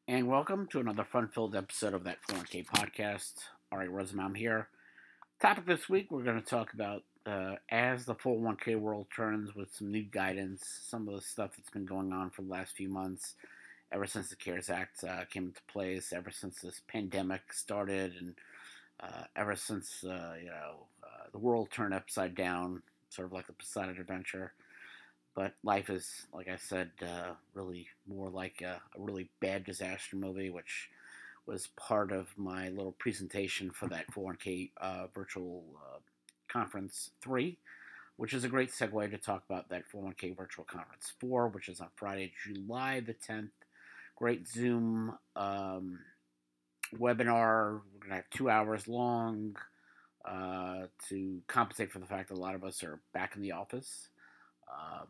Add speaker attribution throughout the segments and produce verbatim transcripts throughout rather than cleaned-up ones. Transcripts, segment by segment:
Speaker 1: And welcome to another fun-filled episode of that four oh one k podcast. All right, Rosenbaum here. Topic this week, we're going to talk about uh, as the four oh one k world turns with some new guidance, some of the stuff that's been going on for the last few months, ever since the CARES Act uh, came into place, ever since this pandemic started, and uh, ever since uh, you know uh, the world turned upside down, sort of like the Poseidon Adventure. But life is, like I said, uh, really more like a, a really bad disaster movie, which was part of my little presentation for that four oh one k uh, virtual uh, conference three, which is a great segue to talk about that four oh one k virtual conference four, which is on Friday, July the tenth. Great Zoom um, webinar. We're going to have two hours long uh, to compensate for the fact that a lot of us are back in the office. Um,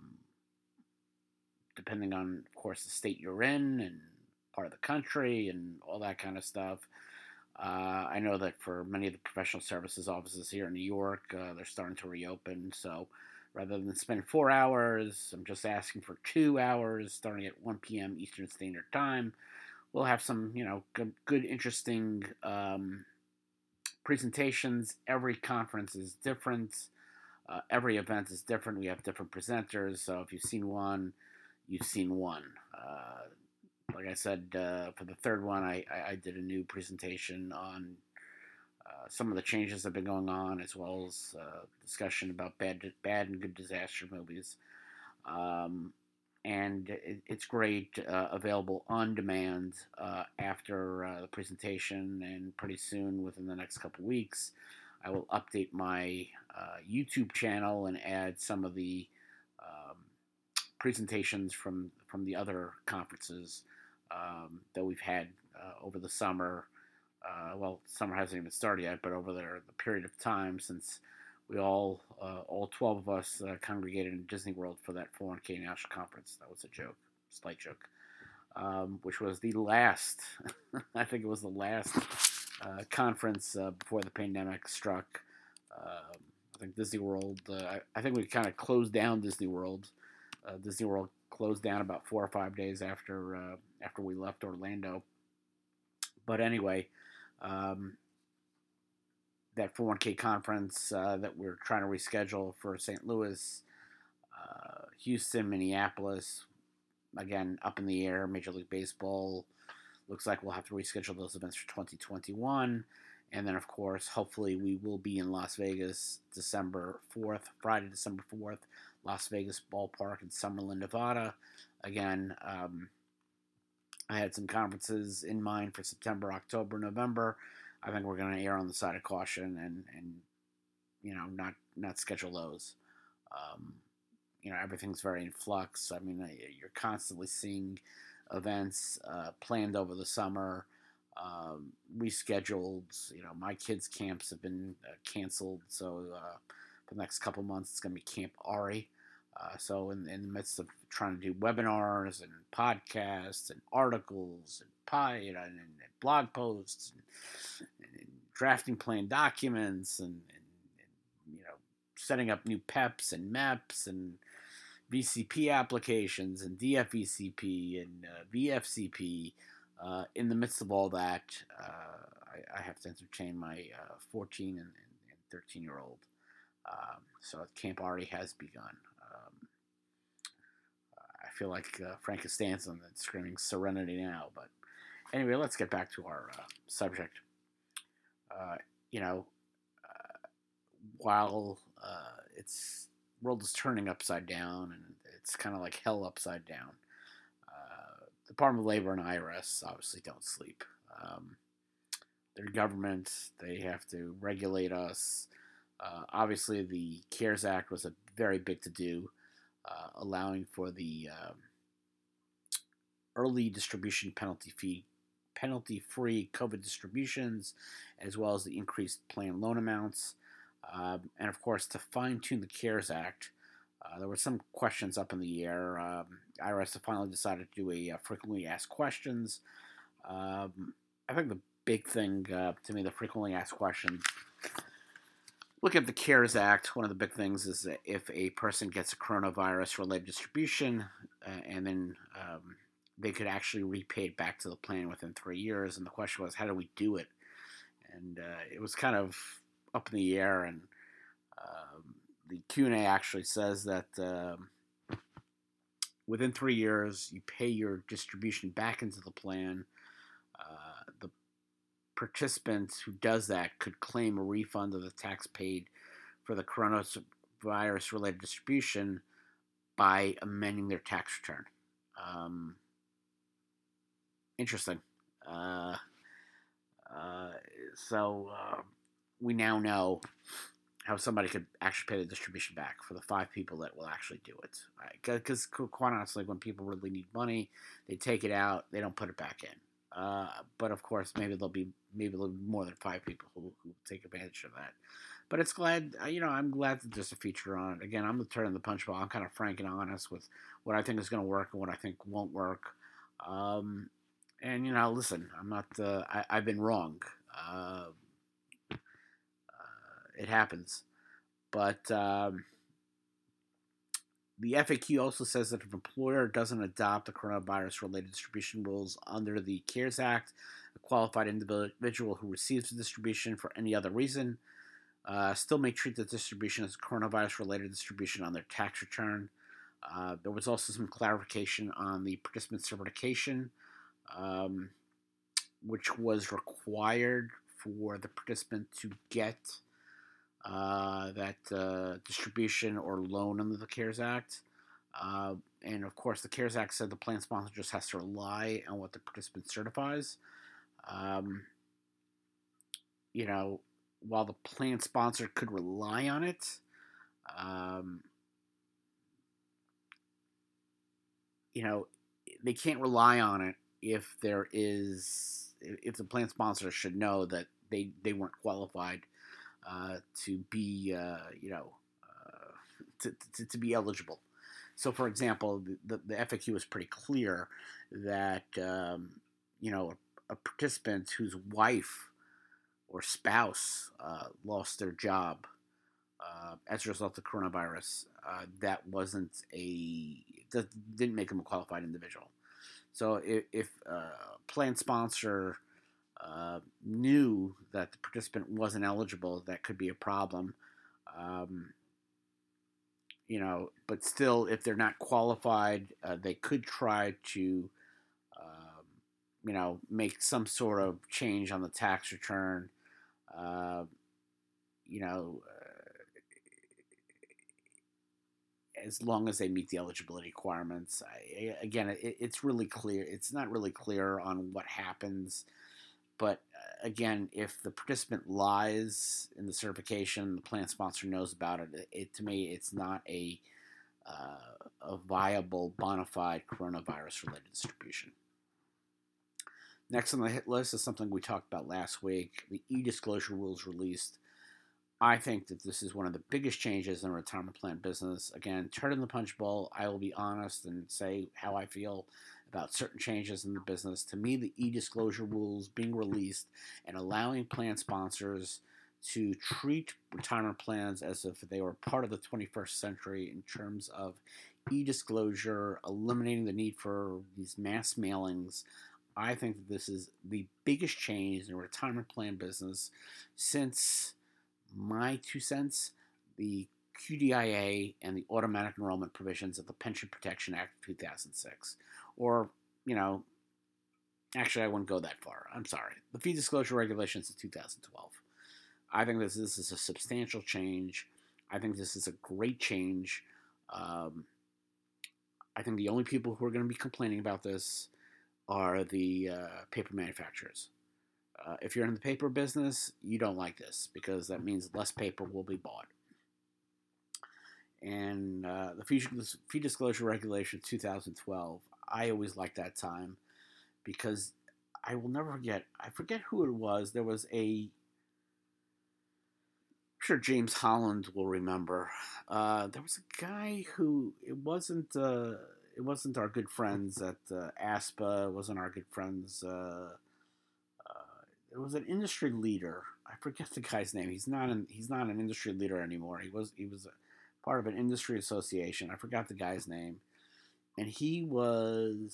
Speaker 1: depending on, of course, the state you're in and part of the country and all that kind of stuff. Uh, I know that for many of the professional services offices here in New York, uh, they're starting to reopen. So rather than spend four hours, I'm just asking for two hours starting at one p.m. Eastern Standard Time. We'll have some, you know, good, good interesting um, presentations. Every conference is different. Uh, every event is different. We have different presenters. So if you've seen one, you've seen one. Uh, like I said, uh, for the third one, I, I, I did a new presentation on uh, some of the changes that have been going on, as well as uh, discussion about bad, bad and good disaster movies. Um, and it, it's great, uh, available on demand uh, after uh, the presentation, and pretty soon, within the next couple weeks, I will update my uh, YouTube channel and add some of the um, presentations from from the other conferences um, that we've had uh, over the summer. Uh, well, summer hasn't even started yet, but over the, the period of time since we all, uh, all twelve of us, uh, congregated in Disney World for that four oh one k National Conference. That was a joke, slight joke, um, which was the last, I think it was the last uh, conference uh, before the pandemic struck. Um, I think Disney World, uh, I, I think we kind of closed down Disney World. Uh, Disney World closed down about four or five days after uh, after we left Orlando. But anyway, um, that four oh one k conference uh, that we're trying to reschedule for Saint Louis, uh, Houston, Minneapolis, again, up in the air. Major League Baseball looks like we'll have to reschedule those events for twenty twenty-one. And then, of course, hopefully we will be in Las Vegas December fourth, Friday, December fourth, Las Vegas Ballpark in Summerlin, Nevada. Again, um, I had some conferences in mind for September, October, November. I think we're going to err on the side of caution and, and you know, not, not schedule those. Um, you know, everything's very in flux. I mean, you're constantly seeing events uh, planned over the summer, um, rescheduled. You know, my kids' camps have been uh, canceled, so uh, for the next couple months it's going to be Camp Ari. Uh, so in, in the midst of trying to do webinars and podcasts and articles and pie, you know, and, and blog posts and, and, and drafting plan documents and, and, and you know, setting up new P E Ps and M E Ps and V C P applications and D F V C P and uh, V F C P. Uh, in the midst of all that, uh, I, I have to entertain my uh, fourteen and, and thirteen year old. Um, so Camp Ari has begun. Um, I feel like uh, Frank Costanza that's screaming "Serenity now." But anyway, let's get back to our uh, subject. Uh, you know, uh, while uh, it's world is turning upside down and it's kind of like hell upside down. Uh, Department of Labor and I R S obviously don't sleep. Um, their government, they have to regulate us. Uh, obviously, the CARES Act was a very big to-do, uh, allowing for the um, early distribution penalty fee, penalty-free COVID distributions, as well as the increased plan loan amounts. Um, and of course, to fine-tune the CARES Act, uh, there were some questions up in the air. Um, I R S finally decided to do a uh, frequently asked questions. Um, I think the big thing uh, to me, the frequently asked questions, look at the CARES Act. One of the big things is that if a person gets a coronavirus-related distribution uh, and then um, they could actually repay it back to the plan within three years. And the question was, how do we do it? And uh, it was kind of up in the air. And um, the Q and A actually says that um, within three years, you pay your distribution back into the plan. Uh, the participant who does that could claim a refund of the tax paid for the coronavirus-related distribution by amending their tax return. Um, interesting. Uh, uh, so uh, we now know how somebody could actually pay the distribution back for the five people that will actually do it. Because right? quite honestly, when people really need money, they take it out, they don't put it back in. Uh, but of course, maybe there'll be maybe there'll be more than five people who, who take advantage of that. But it's glad, you know, I'm glad that there's a feature on it. Again, I'm the turn of the punch bowl. I'm kind of frank and honest with what I think is going to work and what I think won't work. Um, and you know, listen, I'm not. Uh, I, I've been wrong. Uh, uh, it happens. But um, the F A Q also says that if an employer doesn't adopt the coronavirus-related distribution rules under the CARES Act, a qualified individual who receives the distribution for any other reason uh, still may treat the distribution as a coronavirus-related distribution on their tax return. Uh, there was also some clarification on the participant certification, um, which was required for the participant to get Uh, that uh, distribution or loan under the CARES Act. Uh, and of course, the CARES Act said the plan sponsor just has to rely on what the participant certifies. Um, you know, while the plan sponsor could rely on it, um, you know, they can't rely on it if there is, if the plan sponsor should know that they, they weren't qualified Uh, to be, uh, you know, uh, to, to, to be eligible. So, for example, the, the F A Q is pretty clear that, um, you know, a, a participant whose wife or spouse uh, lost their job uh, as a result of coronavirus, uh, that wasn't a, that didn't make them a qualified individual. So, if, if a plan sponsor Uh, knew that the participant wasn't eligible, that could be a problem. Um, you know, but still, if they're not qualified, uh, they could try to, um, you know, make some sort of change on the tax return. Uh, you know, uh, as long as they meet the eligibility requirements. I, again, it, it's really clear. It's not really clear on what happens. But uh, again, if the participant lies in the certification, the plan sponsor knows about it. It, it to me, it's not a uh, a viable bona fide coronavirus-related distribution. Next on the hit list is something we talked about last week: the e-disclosure rules released. I think that this is one of the biggest changes in the retirement plan business. Again, turn in the punch bowl. I will be honest and say how I feel about certain changes in the business. To me, the e-disclosure rules being released and allowing plan sponsors to treat retirement plans as if they were part of the twenty-first century in terms of e-disclosure, eliminating the need for these mass mailings. I think that this is the biggest change in the retirement plan business since, my two cents, the Q D I A and the automatic enrollment provisions of the Pension Protection Act of two thousand six. Or, you know, actually, I wouldn't go that far. I'm sorry. The fee disclosure regulations of two thousand twelve. I think this, this is a substantial change. I think this is a great change. Um, I think the only people who are going to be complaining about this are the uh, paper manufacturers. Uh, if you're in the paper business, you don't like this because that means less paper will be bought. And uh, the fee, fee disclosure regulation two thousand twelve, I always liked that time because I will never forget. I forget who it was. There was a, I'm sure James Holland will remember. Uh, there was a guy who it wasn't. Uh, it wasn't our good friends at uh, ASPA. It wasn't our good friends. Uh, It was an industry leader. I forget the guy's name. He's not an he's not an industry leader anymore. He was he was a part of an industry association. I forgot the guy's name, and he was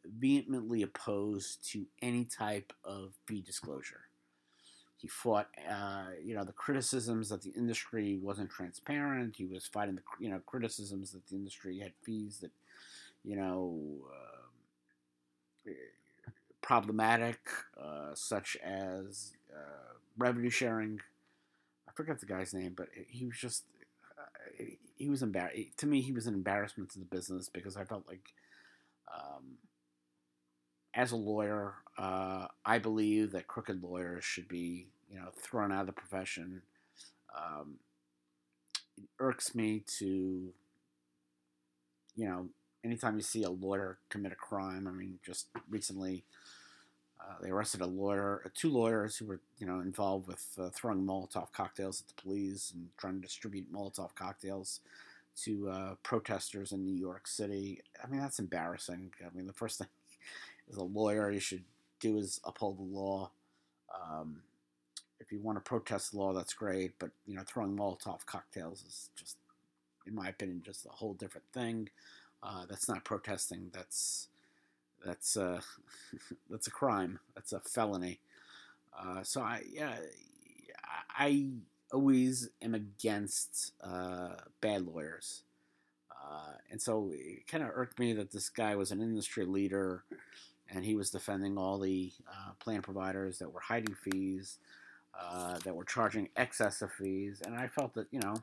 Speaker 1: vehemently opposed to any type of fee disclosure. He fought, uh, you know, the criticisms that the industry wasn't transparent. He was fighting the, you know, criticisms that the industry had fees that, you know, uh, problematic, uh, such as uh, revenue sharing. I forget the guy's name, but he was just uh, he was embarrassed. To me, he was an embarrassment to the business because I felt like, um, as a lawyer, uh, I believe that crooked lawyers should be, you know, thrown out of the profession. Um, it irks me to, you know, anytime you see a lawyer commit a crime. I mean, just recently, uh, they arrested a lawyer, uh, two lawyers who were, you know, involved with uh, throwing Molotov cocktails at the police and trying to distribute Molotov cocktails to uh, protesters in New York City. I mean, that's embarrassing. I mean, the first thing as a lawyer you should do is uphold the law. Um, if you want to protest the law, that's great, but you know, throwing Molotov cocktails is just, in my opinion, just a whole different thing. Uh, that's not protesting. That's that's uh, that's a crime. That's a felony. Uh, so I yeah, I always am against uh, bad lawyers. Uh, and so it kind of irked me that this guy was an industry leader and he was defending all the uh, plan providers that were hiding fees, uh, that were charging excessive fees. And I felt that, you know,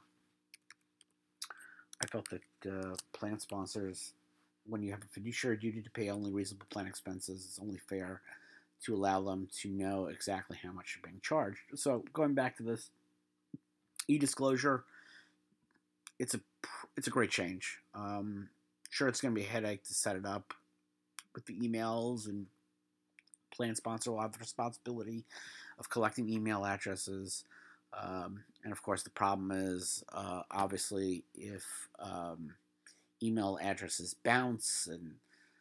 Speaker 1: I felt that uh, plan sponsors, when you have a fiduciary duty to pay only reasonable plan expenses, it's only fair to allow them to know exactly how much you're being charged. So going back to this e-disclosure, it's a it's a great change. Um, sure, it's going to be a headache to set it up with the emails, and plan sponsor will have the responsibility of collecting email addresses. Um, and of course, the problem is uh, obviously if um, email addresses bounce, and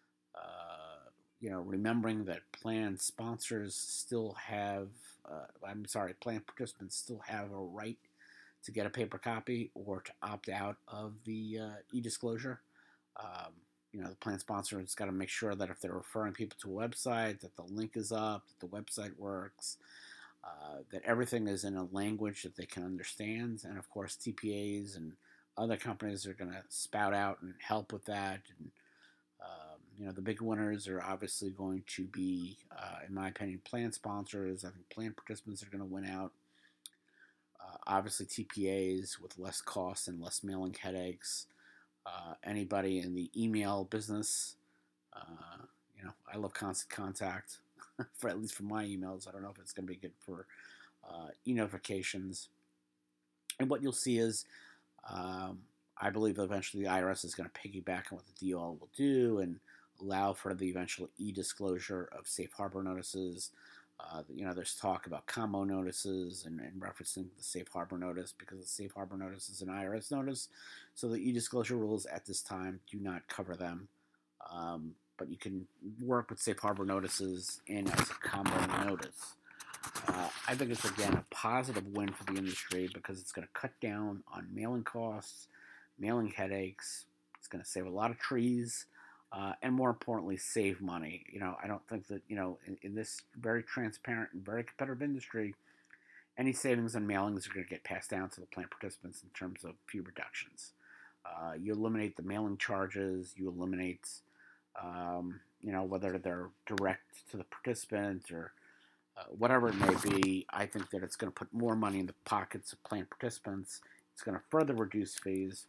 Speaker 1: uh, you know, remembering that plan sponsors still have, uh, I'm sorry, plan participants still have a right to get a paper copy or to opt out of the uh, e-disclosure. Um, you know, the plan sponsor has got to make sure that if they're referring people to a website, that the link is up, that the website works, uh, that everything is in a language that they can understand. And of course, T P As and other companies are going to spout out and help with that. And um, you know, the big winners are obviously going to be, uh, in my opinion, plan sponsors. I think plan participants are going to win out. Uh, obviously, T P As with less costs and less mailing headaches. Uh, anybody in the email business, uh, you know, I love constant contact, for at least for my emails. I don't know if it's going to be good for uh, e-notifications. And what you'll see is, um, I believe eventually the I R S is going to piggyback on what the D O L will do and allow for the eventual e-disclosure of safe harbor notices. Uh, you know, there's talk about combo notices and, and referencing the safe harbor notice, because the safe harbor notice is an I R S notice. So the e-disclosure rules at this time do not cover them. Um, but you can work with safe harbor notices in as a combo notice. Uh, I think it's, again, a positive win for the industry because it's going to cut down on mailing costs, mailing headaches. It's going to save a lot of trees. Uh, and more importantly, save money. You know, I don't think that, you know, in, in this very transparent and very competitive industry, any savings on mailings are going to get passed down to the plan participants in terms of fee reductions. Uh, you eliminate the mailing charges. You eliminate, um, you know, whether they're direct to the participant or uh, whatever it may be. I think that it's going to put more money in the pockets of plan participants. It's going to further reduce fees.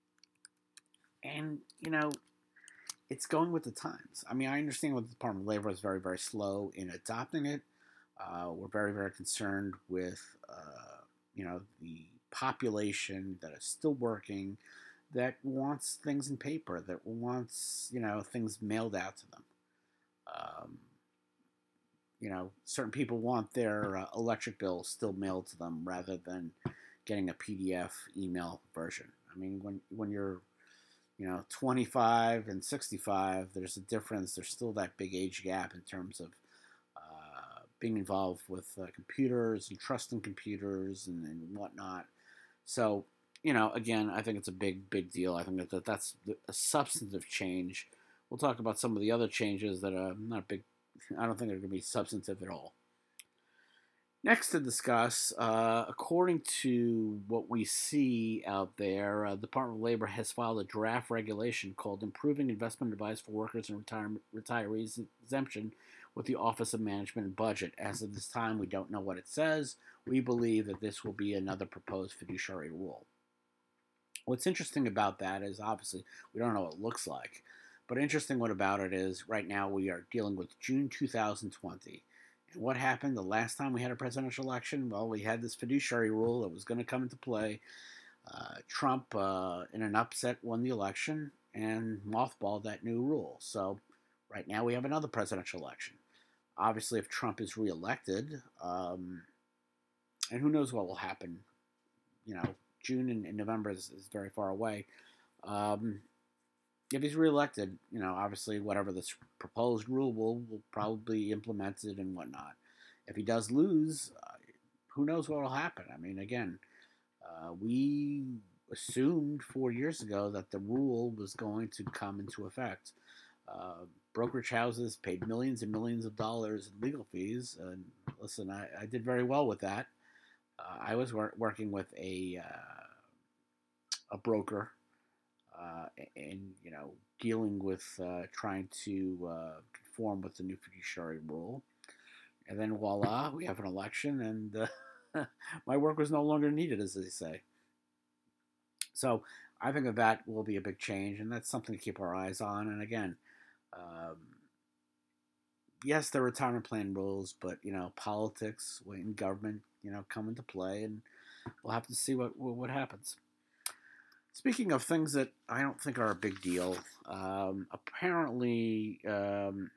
Speaker 1: And, you know, it's going with the times. I mean, I understand what the Department of Labor is very, very slow in adopting it. Uh, we're very, very concerned with, uh, you know, the population that is still working, that wants things in paper, that wants, you know, things mailed out to them. Um, you know, certain people want their uh, electric bill still mailed to them rather than getting a P D F email version. I mean, when when you're you know, twenty-five and sixty-five, there's a difference. There's still that big age gap in terms of uh, being involved with uh, computers and trusting computers and, and whatnot. So, you know, again, I think it's a big, big deal. I think that that's a substantive change we'll talk about some of the other changes that are not big. I don't think they're going to be substantive at all. Next to discuss, uh, according to what we see out there, uh, the Department of Labor has filed a draft regulation called Improving Investment Advice for Workers and Retirement Retirees Exemption with the Office of Management and Budget. As of this time, we don't know what it says. We believe that this will be another proposed fiduciary rule. What's interesting about that is obviously we don't know what it looks like, but interesting what about it is right now we are dealing with June two thousand twenty. And what happened the last time we had a presidential election? Well, we had this fiduciary rule that was going to come into play. Uh, Trump, uh, in an upset, won the election and mothballed that new rule. So right now we have another presidential election. Obviously, if Trump is reelected, um, and who knows what will happen, you know, June and, and November is, is very far away. Um, if he's reelected, you know, obviously whatever this proposed rule will will probably be implemented and whatnot. If he does lose, uh, who knows what will happen? I mean, again, uh, we assumed four years ago that the rule was going to come into effect. Uh, brokerage houses paid millions and millions of dollars in legal fees, and listen, I, I did very well with that. Uh, I was wor- working with a uh, a broker uh, and you know dealing with uh, trying to uh, conform with the new fiduciary rule, and then voila, we have an election, and uh, my work was no longer needed, as they say. So I think that that will be a big change, and that's something to keep our eyes on. And again, um, yes, there are retirement plan rules, but you know, politics in government, you know, come into play, and we'll have to see what what happens. Speaking of things that I don't think are a big deal, um, apparently um,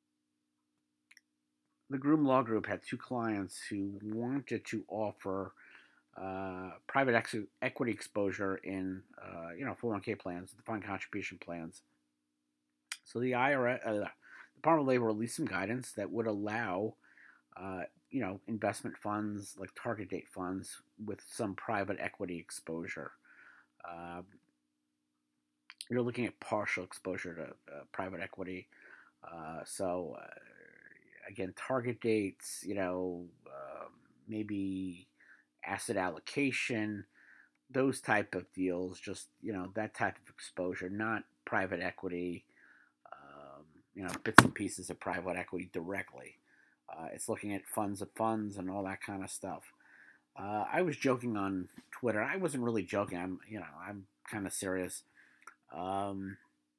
Speaker 1: the Groom Law Group had two clients who wanted to offer uh, private ex- equity exposure in uh, you know four oh one k plans, defined contribution plans. So the I R S, uh, Department of Labor released some guidance that would allow uh, you know investment funds like target date funds with some private equity exposure. Uh, you're looking at partial exposure to uh, private equity. Uh, so uh, again, target dates, you know, um, maybe asset allocation, those type of deals. Just you know that type of exposure, not private equity. Um, you know, bits and pieces of private equity directly. Uh, it's looking at funds of funds and all that kind of stuff. Uh, I was joking on Twitter. I wasn't really joking. I'm, you know, I'm kind of serious. Um,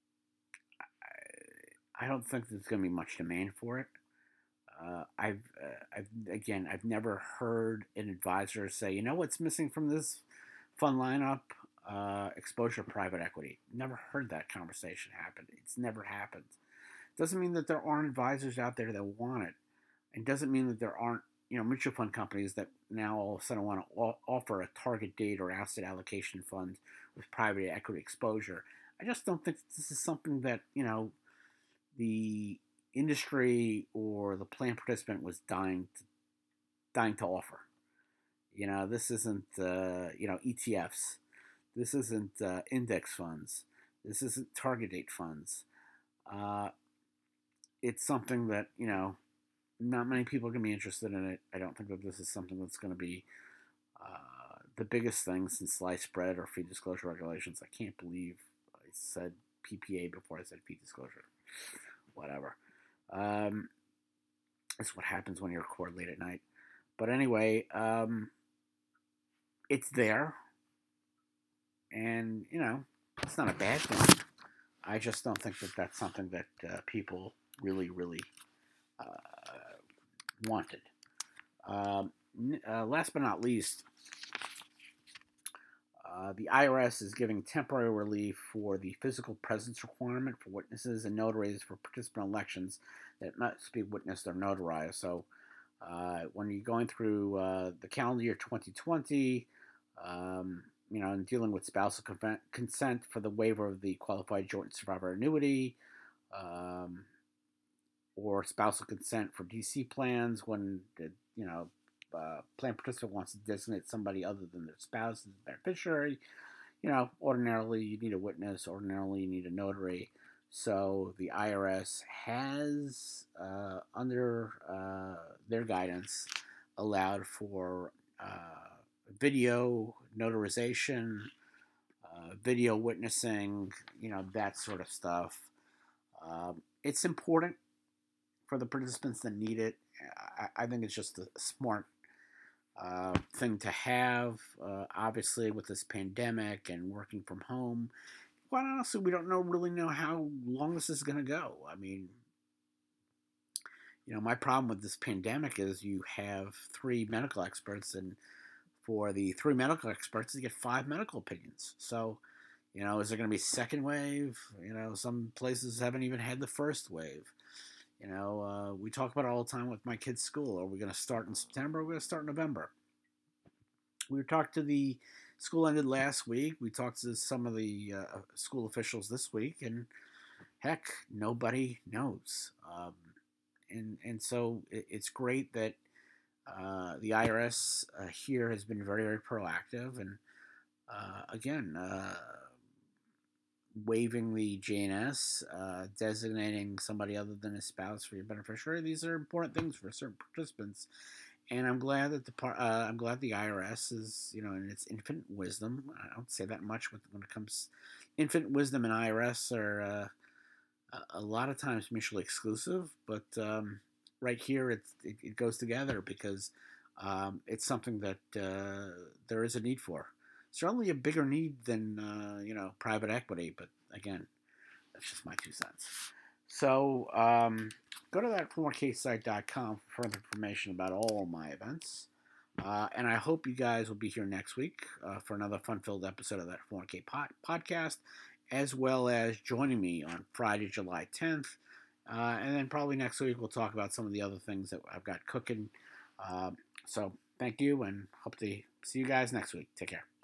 Speaker 1: I don't think there's going to be much demand for it. Uh, I've, uh, I've again, I've never heard an advisor say, you know, what's missing from this fund lineup? Uh, exposure to private equity. Never heard that conversation happen. It's never happened. Doesn't mean that there aren't advisors out there that want it. It doesn't mean that there aren't, you know, mutual fund companies that now all of a sudden want to offer a target date or asset allocation fund with private equity exposure. I just don't think this is something that, you know, the industry or the plan participant was dying to, dying to offer. You know, this isn't, uh, you know, E T Fs. This isn't uh, index funds. This isn't target date funds. Uh, it's something that, you know, not many people are going to be interested in it. I don't think that this is something that's going to be uh, the biggest thing since sliced bread or fee disclosure regulations. I can't believe I said P P A before I said fee disclosure. Whatever. Um, it's what happens when you record late at night. But anyway, um, it's there. And, you know, it's not a bad thing. I just don't think that that's something that uh, people really, really uh, wanted. Um, uh, last but not least, uh, the I R S is giving temporary relief for the physical presence requirement for witnesses and notaries for participant elections that must be witnessed or notarized. So uh, when you're going through uh, the calendar year twenty twenty, um, you know, and dealing with spousal consent for the waiver of the qualified joint survivor annuity, um, or spousal consent for D C plans when the, you know, uh, plan participant wants to designate somebody other than their spouse as the beneficiary. You know, ordinarily you need a witness, ordinarily you need a notary. So the I R S has, uh, under uh, their guidance, allowed for uh, video notarization, uh, video witnessing, you know, that sort of stuff. Um, it's important for the participants that need it. I, I think it's just a smart uh, thing to have. Uh, obviously, with this pandemic and working from home, quite honestly, we don't know really know how long this is going to go. I mean, you know, my problem with this pandemic is you have three medical experts, and for the three medical experts, you get five medical opinions. So, you know, is there going to be a second wave? You know, some places haven't even had the first wave. You know, uh, we talk about it all the time with my kids' school. Are we going to start in September? Or are we going to start in November? We talked to the school ended last week. We talked to some of the uh, school officials this week, and heck, nobody knows. Um, and and so it, it's great that uh, the I R S uh, here has been very very proactive, and uh, again, uh, waiving the J N S, uh, designating somebody other than a spouse for your beneficiary. These are important things for certain participants, and I'm glad that the par- uh, I'm glad the I R S is, you know, in its infinite wisdom. I don't say that much when it comes. Infinite wisdom and I R S are uh, a lot of times mutually exclusive, but um, right here it's, it, it goes together because um, it's something that uh, there is a need for. Certainly a bigger need than uh, you know private equity, but again, that's just my two cents. So um, go to that four k site dot com for further information about all my events. Uh, and I hope you guys will be here next week uh, for another fun-filled episode of that four K pod- podcast, as well as joining me on Friday, July tenth. Uh, and then probably next week we'll talk about some of the other things that I've got cooking. Uh, so thank you, and hope to see you guys next week. Take care.